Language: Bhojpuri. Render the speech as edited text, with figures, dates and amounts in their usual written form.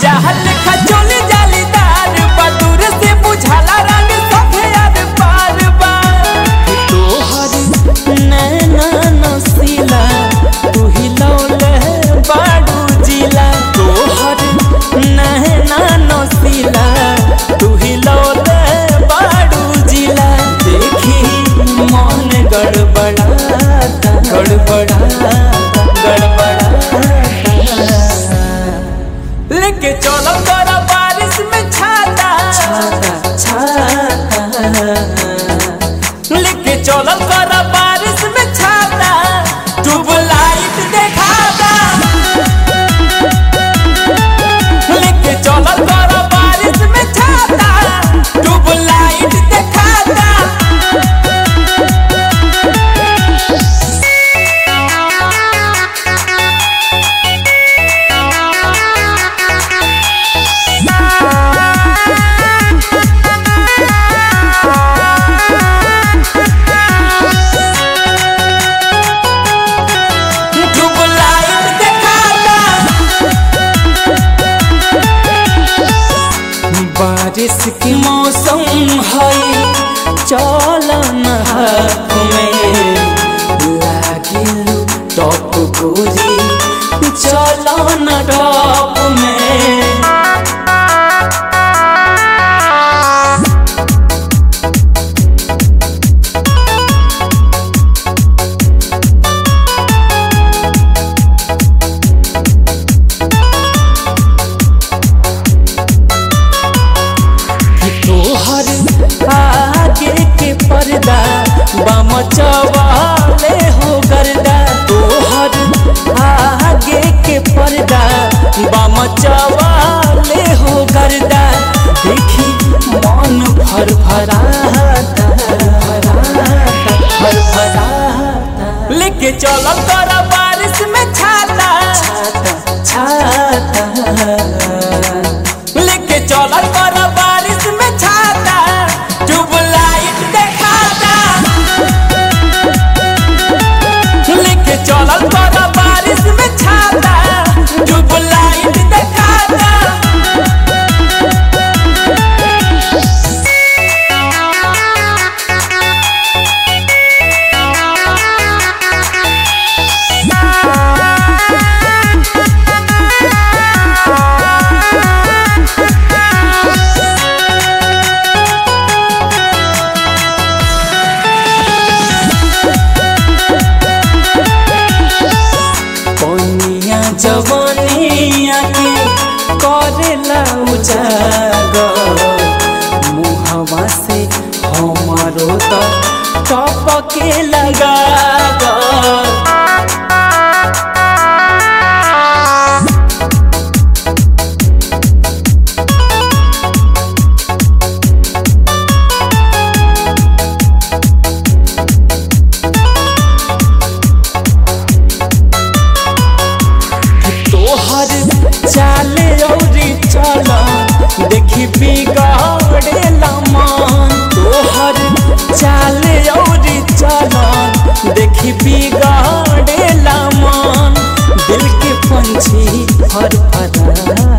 जहल खचोली जालीदार बदूर से बुझाला रानी सभे यार पार बा तोहर नैना नसीला तू ही लौले बाडू जिला तोहर नैना नसीला तू ही लौले बाडू जिला देखी मन गड़बड़ाता गड़बड़ाता लेके चलो तोरा बारिश में छाता छाता छाता लेके चलो तोरा बारिश में छाता ट्यूबलाइट दिखाता लेके चलो तोरा बारिश में छाता ट्यूबलाइट दिखाता बारिश के मौसम है चलन हाथ में लागिल टॉप गोरी चलन टॉप में आगे के पर्दा बमचवाले हो गर्दा तोहर आगे के पर्दा बमचवाले हो गर्दा देखी मन फरफराता फरफराता लेके चलो तोरा बारिश में छाता छाता छाता लेके चलो तोरा बारिश में छाता ट्यूबलाइट दिखाता लेके चलो तोरा बारिश में छाता ट्यूबलाइट दिखाता जवानिया के करेला उजागर मुहवा से हमारो तो टपके लगा चाले औरी चला देखी बिगाड़ेला मन तोहर चाले औरी चला देखी बिगाड़ेला मन दिल के पंछी फरफरा